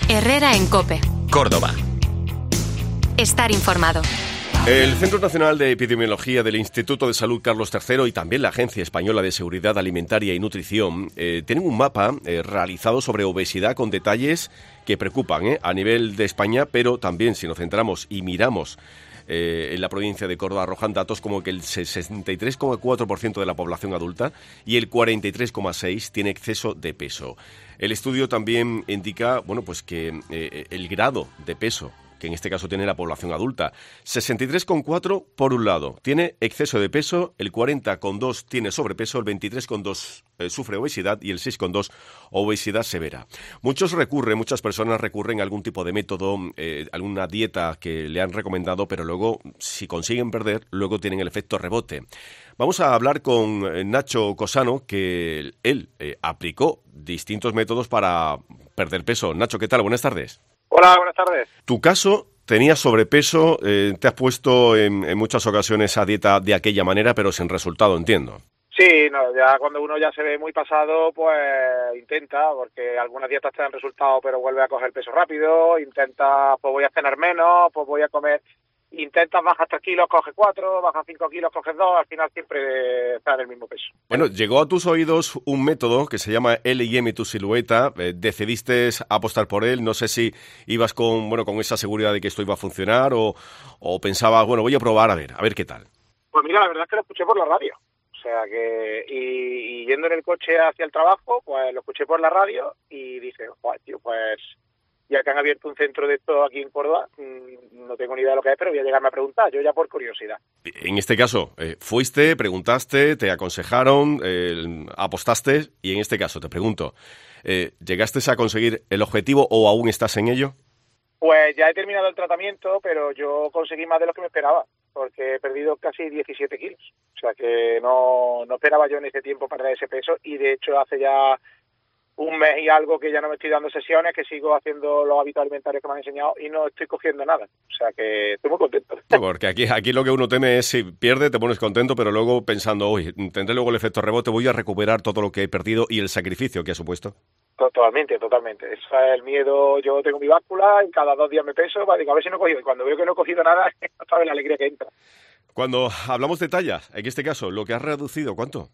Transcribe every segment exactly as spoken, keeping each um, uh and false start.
Herrera en COPE. Córdoba. Estar informado. El Centro Nacional de Epidemiología del Instituto de Salud Carlos tercero y también la Agencia Española de Seguridad Alimentaria y Nutrición eh, tienen un mapa eh, realizado sobre obesidad con detalles que preocupan eh, a nivel de España, pero también si nos centramos y miramos eh, en la provincia de Córdoba, arrojan datos como que el sesenta y tres coma cuatro por ciento de la población adulta y el cuarenta y tres coma seis por ciento tiene exceso de peso. El estudio también indica, bueno, pues que eh, el grado de peso que en este caso tiene la población adulta. sesenta y tres coma cuatro por un lado tiene exceso de peso, el cuarenta coma dos tiene sobrepeso, el veintitrés coma dos eh, sufre obesidad y el seis coma dos obesidad severa. Muchos recurren, muchas personas recurren a algún tipo de método, eh, alguna dieta que le han recomendado, pero luego, si consiguen perder, luego tienen el efecto rebote. Vamos a hablar con Nacho Cosano, que él eh, aplicó distintos métodos para perder peso. Nacho, ¿qué tal? Buenas tardes. Hola, buenas tardes. Tu caso, tenías sobrepeso, eh, te has puesto en, en muchas ocasiones a dieta de aquella manera, pero sin resultado, entiendo. Sí, no, ya cuando uno ya se ve muy pasado, pues intenta, porque algunas dietas te dan resultado, pero vuelve a coger peso rápido, intenta, pues voy a cenar menos, pues voy a comer, intentas bajar tres kilos, coge cuatro, bajas cinco kilos, coges dos, al final siempre está en el mismo peso. Bueno, llegó a tus oídos un método que se llama L I M Tu Silueta, eh, decidiste apostar por él, no sé si ibas con, bueno, con esa seguridad de que esto iba a funcionar o, o pensabas, bueno, voy a probar a ver, a ver qué tal. Pues mira, la verdad es que lo escuché por la radio. O sea que, y, y yendo en el coche hacia el trabajo, pues lo escuché por la radio y dije, joder, tío, pues ya que han abierto un centro de esto aquí en Córdoba, mmm, no tengo ni idea de lo que es, pero voy a llegarme a preguntar, yo ya por curiosidad. En este caso, eh, fuiste, preguntaste, te aconsejaron, eh, apostaste, y en este caso te pregunto, eh, ¿llegaste a conseguir el objetivo o aún estás en ello? Pues ya he terminado el tratamiento, pero yo conseguí más de lo que me esperaba, porque he perdido casi diecisiete kilos. O sea que no, no esperaba yo en ese tiempo perder ese peso, y de hecho hace ya un mes y algo que ya no me estoy dando sesiones, que sigo haciendo los hábitos alimentarios que me han enseñado y no estoy cogiendo nada. O sea que estoy muy contento. Sí, porque aquí, aquí lo que uno teme es si pierde, te pones contento, pero luego pensando, uy, tendré luego el efecto rebote, voy a recuperar todo lo que he perdido y el sacrificio que ha supuesto. Totalmente, totalmente. Eso es el miedo. Yo tengo mi báscula y cada dos días me peso, digo, a ver si no he cogido. Y cuando veo que no he cogido nada, no sabes la alegría que entra. Cuando hablamos de talla, en este caso, lo que has reducido, ¿cuánto?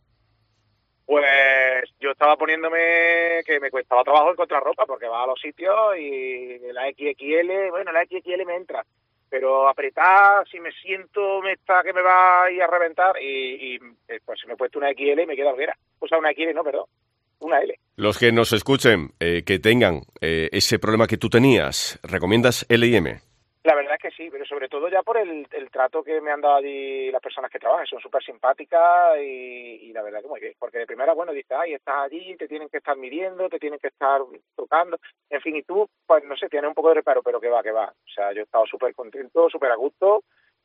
Pues yo estaba poniéndome que me costaba trabajo encontrar ropa porque va a los sitios y la equis equis ele, bueno, la equis equis ele me entra, pero apretar, si me siento me está que me va a ir a reventar y, y pues si me he puesto una equis ele y me queda hoguera. O sea, una equis ele, no, perdón, una ele. Los que nos escuchen, eh, que tengan eh, ese problema que tú tenías, ¿recomiendas L I M? La verdad es que sí, pero sobre todo ya por el, el trato que me han dado allí las personas que trabajan, son súper simpáticas y, y la verdad que muy bien, porque de primera, bueno, dices, ay, estás allí, te tienen que estar midiendo, te tienen que estar tocando, en fin, y tú, pues no sé, tienes un poco de reparo, pero que va, que va, o sea, yo he estado súper contento, súper a gusto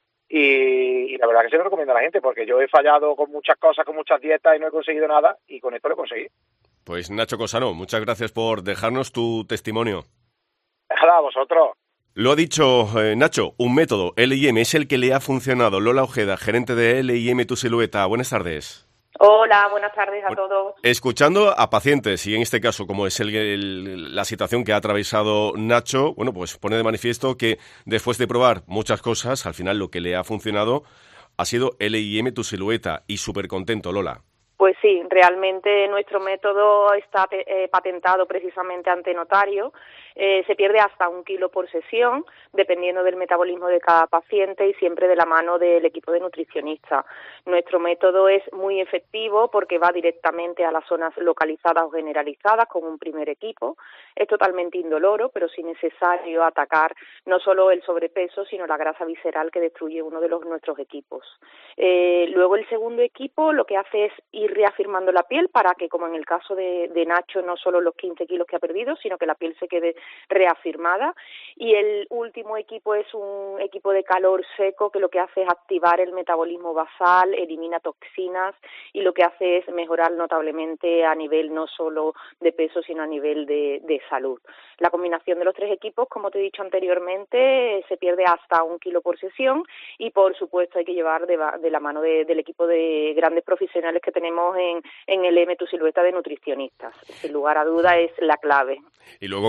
y, y la verdad que se lo recomiendo a la gente, porque yo he fallado con muchas cosas, con muchas dietas y no he conseguido nada y con esto lo conseguí. Pues Nacho Cosano, muchas gracias por dejarnos tu testimonio. Nada, a vosotros. Lo ha dicho eh, Nacho, un método, L I M, es el que le ha funcionado. Lola Ojeda, gerente de L I M Tu Silueta. Buenas tardes. Hola, buenas tardes a todos. Escuchando a pacientes, y en este caso, como es el, el, la situación que ha atravesado Nacho, bueno, pues pone de manifiesto que después de probar muchas cosas, al final lo que le ha funcionado ha sido L I M Tu Silueta. Y súper contento, Lola. Pues sí, realmente nuestro método está eh, patentado precisamente ante notario. Eh, se pierde hasta un kilo por sesión, dependiendo del metabolismo de cada paciente y siempre de la mano del equipo de nutricionistas. Nuestro método es muy efectivo porque va directamente a las zonas localizadas o generalizadas con un primer equipo. Es totalmente indoloro, pero sí necesario atacar no solo el sobrepeso, sino la grasa visceral que destruye uno de los nuestros equipos. Eh, luego el segundo equipo lo que hace es ir reafirmando la piel para que, como en el caso de, de Nacho, no solo los quince kilos que ha perdido, sino que la piel se quede reafirmada. Y el último equipo es un equipo de calor seco que lo que hace es activar el metabolismo basal, elimina toxinas y lo que hace es mejorar notablemente a nivel no solo de peso, sino a nivel de, de salud. La combinación de los tres equipos, como te he dicho anteriormente, se pierde hasta un kilo por sesión y, por supuesto, hay que llevar de, de la mano de, del equipo de grandes profesionales que tenemos en, en L I M Tu Silueta de nutricionistas. Sin lugar a duda es la clave. Y luego, como bien decía,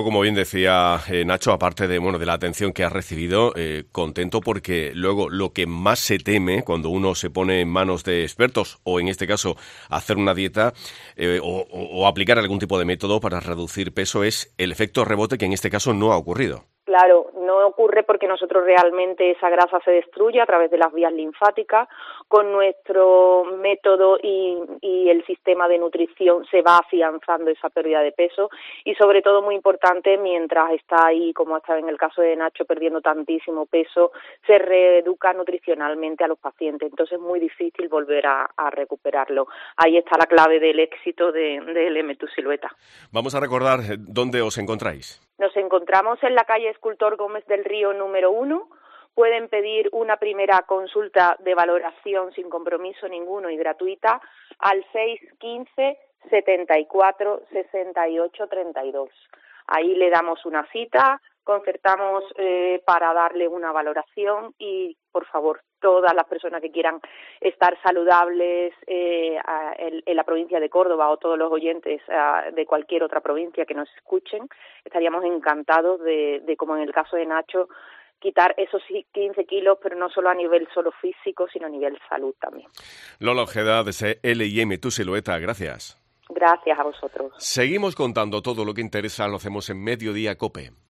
decía eh, Nacho, aparte de bueno de la atención que has recibido, eh, contento porque luego lo que más se teme cuando uno se pone en manos de expertos, o en este caso hacer una dieta eh, o, o, o aplicar algún tipo de método para reducir peso, es el efecto rebote, que en este caso no ha ocurrido. Claro, no ocurre porque nosotros realmente esa grasa se destruye a través de las vías linfáticas. Con nuestro método y, y el sistema de nutrición se va afianzando esa pérdida de peso y sobre todo muy importante, mientras está ahí, como está en el caso de Nacho, perdiendo tantísimo peso, se reeduca nutricionalmente a los pacientes. Entonces es muy difícil volver a, a recuperarlo. Ahí está la clave del éxito de, de L M Tu Silueta. Vamos a recordar dónde os encontráis. Nos encontramos en la calle Escultor Gómez del Río número uno. Pueden pedir una primera consulta de valoración sin compromiso ninguno y gratuita al seis uno cinco, setenta y cuatro, sesenta y ocho, treinta y dos. Ahí le damos una cita, concertamos eh, para darle una valoración y, por favor, todas las personas que quieran estar saludables eh, a, en, en la provincia de Córdoba o todos los oyentes a, de cualquier otra provincia que nos escuchen, estaríamos encantados de, de, como en el caso de Nacho, quitar esos quince kilos, pero no solo a nivel solo físico, sino a nivel salud también. Lola Ojeda, de L M Tu Silueta, gracias. Gracias a vosotros. Seguimos contando todo lo que interesa, lo hacemos en Mediodía COPE.